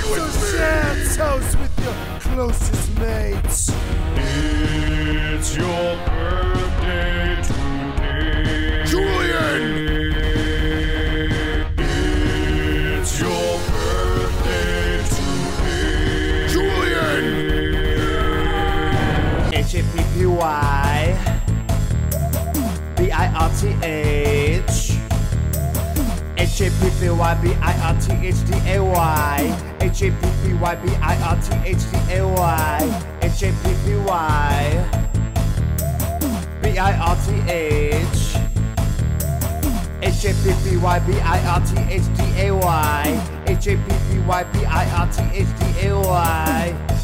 So share toast with your closest mates. It's your birthday today, Julian! It's your birthday today, Julian! H-A-P-P-Y B-I-R-T-H H-A-P-P-Y B-I-R-T-H-D-A-Y H-A-P-P-Y B-I-R-T-H-D-A-Y H-A-P-P-Y B-I-R-T-H H-A-P-P-Y B-I-R-T-H-D-A-Y H-A-P-P-Y B-I-R-T-H-D-A-Y